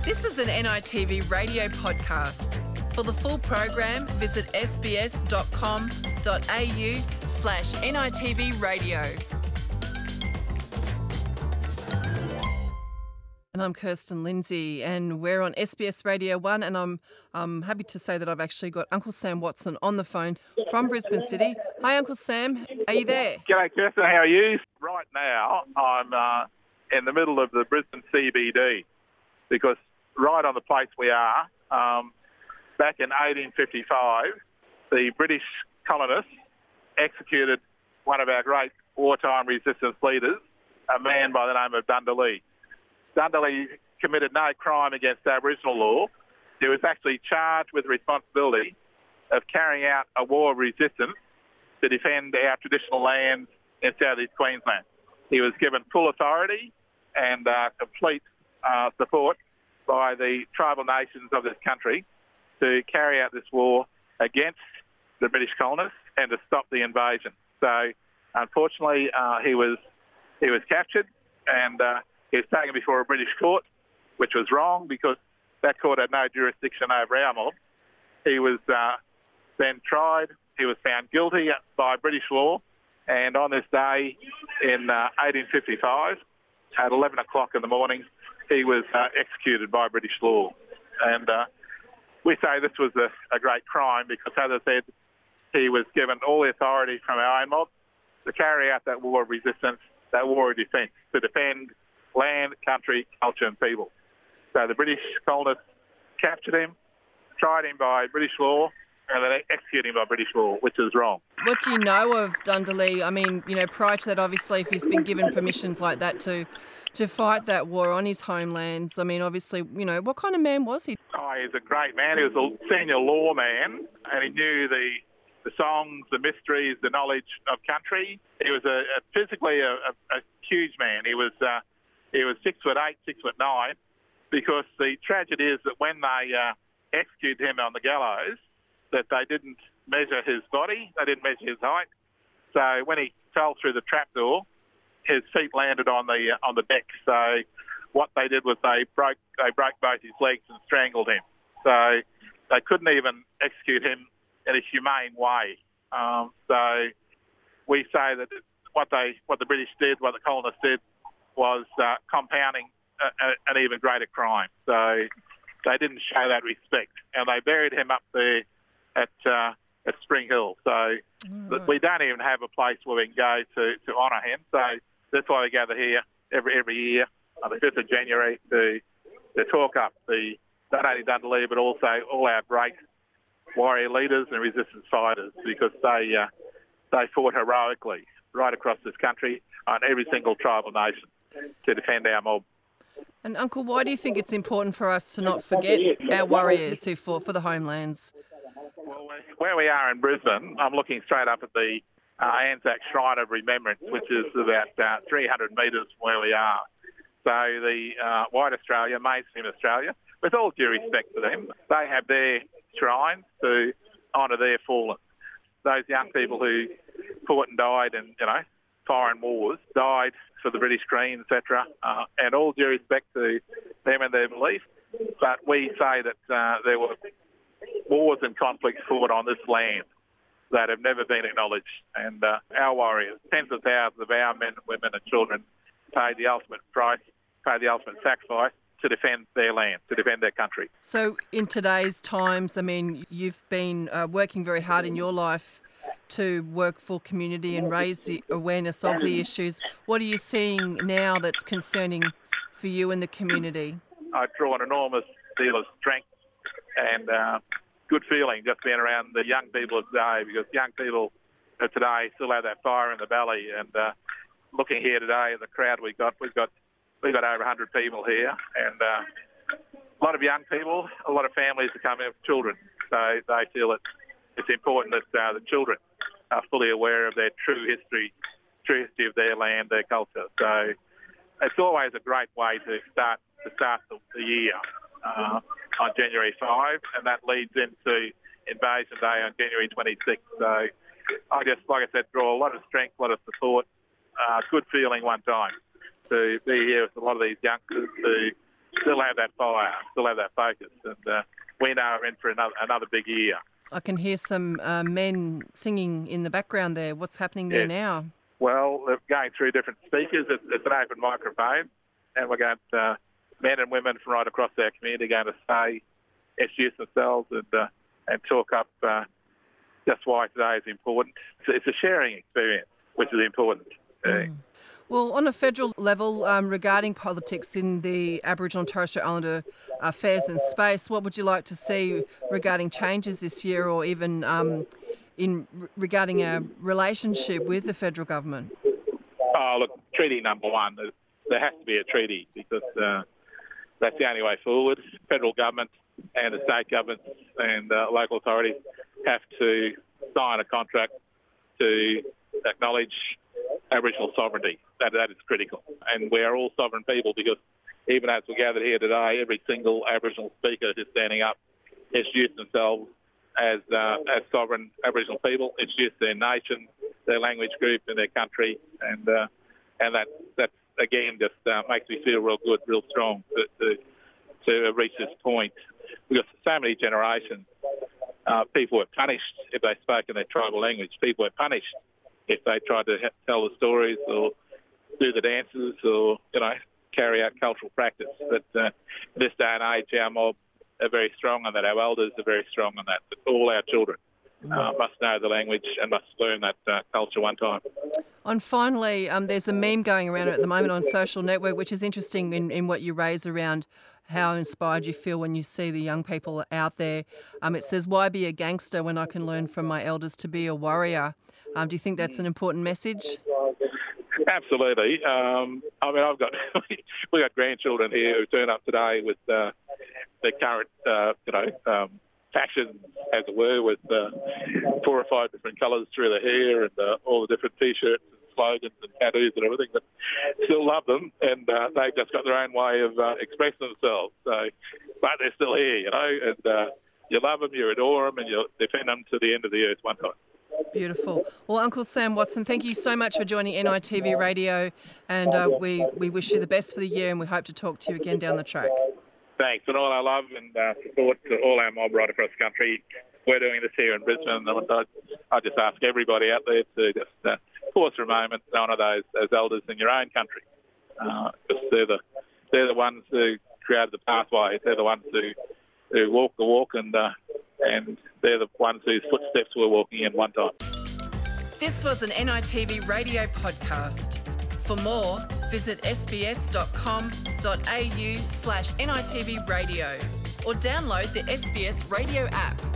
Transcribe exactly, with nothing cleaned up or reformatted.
This is an N I T V radio podcast. For the full program, visit sbs.com.au slash NITV radio. And I'm Kirsten Lindsay, and we're on S B S Radio one, and I'm um, happy to say that I've actually got Uncle Sam Watson on the phone from Brisbane City. Hi, Uncle Sam. Are you there? G'day, Kirsten. How are you? Right now, I'm uh, in the middle of the Brisbane C B D, because right on the place we are, um, back in eighteen fifty-five, the British colonists executed one of our great wartime resistance leaders, a man by the name of Dundalli. Dundalli committed no crime against Aboriginal law. He was actually charged with the responsibility of carrying out a war of resistance to defend our traditional lands in South East Queensland. He was given full authority and uh, complete uh, support by the tribal nations of this country to carry out this war against the British colonists and to stop the invasion. So, unfortunately, uh, he was he was captured and uh, he was taken before a British court, which was wrong because that court had no jurisdiction over our mob. He was uh, then tried. He was found guilty by British law, and on this day in uh, eighteen fifty-five, at eleven o'clock in the morning, he was uh, executed by British law. And uh, we say this was a, a great crime because, as I said, he was given all the authority from our own mob to carry out that war of resistance, that war of defence, to defend land, country, culture and people. So the British colonists captured him, tried him by British law, and then executed him by British law, which is wrong. What do you know of Dundalli? I mean, you know, prior to that, obviously, if he's been given permissions like that to to fight that war on his homelands, I mean, obviously, you know, what kind of man was he? Oh, he was a great man. He was a senior lawman, and he knew the the songs, the mysteries, the knowledge of country. He was a, a physically a, a, a huge man. He was uh, he was six foot eight, six foot nine, because the tragedy is that when they uh, executed him on the gallows, that they didn't measure his body, they didn't measure his height. So when he fell through the trapdoor, his feet landed on the uh, on the deck. So what they did was they broke they broke both his legs and strangled him. So they couldn't even execute him in a humane way. Um, so we say that what they what the British did, what the colonists did, was uh, compounding a, a, an even greater crime. So they didn't show that respect, and they buried him up there at uh, at Spring Hill. So right. We don't even have a place where we can go to, to honour him. So that's why we gather here every every year on the fifth of January to to talk up the not only Dundalli but also all our great warrior leaders and resistance fighters, because they uh, they fought heroically right across this country on every single tribal nation to defend our mob. And Uncle, why do you think it's important for us to not forget our warriors who fought for the homelands? Well, where we are in Brisbane, I'm looking straight up at the uh, Anzac Shrine of Remembrance, which is about uh, three hundred metres from where we are. So the uh, White Australia, mainstream Australia, with all due respect to them, they have their shrines to honour their fallen. Those young people who fought and died in, you know, foreign wars, died for the British Queen, et cetera, uh, and all due respect to them and their beliefs. But we say that uh, there were wars and conflicts fought on this land that have never been acknowledged. And uh, our warriors, tens of thousands of our men, women and children paid the ultimate price, paid the ultimate sacrifice to defend their land, to defend their country. So in today's times, I mean, you've been uh, working very hard in your life to work for community and raise the awareness of the issues. What are you seeing now that's concerning for you and the community? I draw an enormous deal of strength and uh, good feeling just being around the young people of today, because young people of today still have that fire in the belly. And uh, looking here today at the crowd we've got, we've got we've got over one hundred people here, and uh, a lot of young people, a lot of families are coming with children. So they feel it's it's important that uh, the children are fully aware of their true history, true history of their land, their culture. So it's always a great way to start to start the, the year uh, on January fifth, and that leads into Invasion Day on January twenty-sixth. So I just, like I said, draw a lot of strength, a lot of support, uh, good feeling one time to be here with a lot of these youngsters who still have that fire, still have that focus. And uh, we know we're in for another, another big year. I can hear some uh, men singing in the background there. What's happening there Yes. now? Well, they're going through different speakers. It's, it's an open microphone, and we've got uh, men and women from right across our community going to say, introduce themselves and uh, and talk up uh, just why today is important. So it's a sharing experience, which is important. Mm. Well, on a federal level, um, regarding politics in the Aboriginal and Torres Strait Islander affairs and space, what would you like to see regarding changes this year, or even um, in regarding our relationship with the federal government? Oh, look, treaty number one, there has to be a treaty because uh, that's the only way forward. Federal government and the state governments and uh, local authorities have to sign a contract to acknowledge Aboriginal sovereignty. That, that is critical. And we are all sovereign people because even as we gathered here today, every single Aboriginal speaker is standing up, introducing themselves as uh, as sovereign Aboriginal people, introduce their nation, their language group and their country. And uh, and that, that again, just uh, makes me feel real good, real strong to, to, to reach this point. Because for so many generations, uh, people were punished if they spoke in their tribal language. People were punished if they tried to ha- tell the stories or do the dances or, you know, carry out cultural practice. But uh, in this day and age, our mob are very strong on that. Our elders are very strong on that. But all our children uh, must know the language and must learn that uh, culture one time. And finally, um, there's a meme going around at the moment on social network, which is interesting in, in what you raise around how inspired you feel when you see the young people out there. Um, it says, why be a gangster when I can learn from my elders to be a warrior? Um, do you think that's an important message? Absolutely. Um, I mean, I've got we've got grandchildren here who turn up today with uh, their current, uh, you know, um, fashion, as it were, with uh, four or five different colours through their hair and uh, all the different T-shirts and slogans and tattoos and everything. But still love them, and uh, they've just got their own way of uh, expressing themselves. So, but they're still here, you know, and uh, you love them, you adore them, and you defend them to the end of the earth one time. Beautiful. Well, Uncle Sam Watson, thank you so much for joining N I T V Radio, and uh, we, we wish you the best for the year, and we hope to talk to you again down the track. Thanks, and all our love and uh, support to all our mob right across the country. We're doing this here in Brisbane, and I, I just ask everybody out there to just uh, pause for a moment and honour those, those elders in your own country, uh, because they're the, they're the ones who created the pathways. They're the ones who, who walk the walk, and uh, and they're the ones whose footsteps we're walking in one time. This was an N I T V Radio podcast. For more, visit sbs.com.au slash NITV radio or download the S B S Radio app.